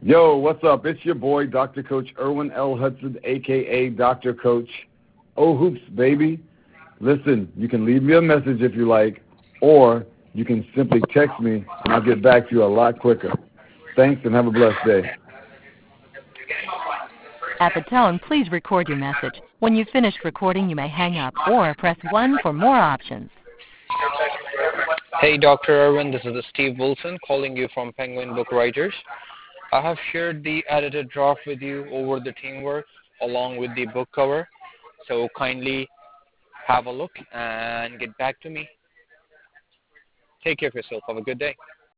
Yo, what's up? It's your boy, Dr. Coach Erwin L. Hudson, a.k.a. Dr. Coach. Oh, hoops, baby. Listen, you can leave me a message if you like, or you can simply text me, and I'll get back to you a lot quicker. Thanks, and have a blessed day. At the tone, please record your message. When you've finished recording, you may hang up or press 1 for more options. Hey, Dr. Erwin, this is Steve Wilson calling you from Penguin Book Writers. I have shared the edited draft with you over the Teamwork along with the book cover, so kindly have a look and get back to me. Take care of yourself. Have a good day.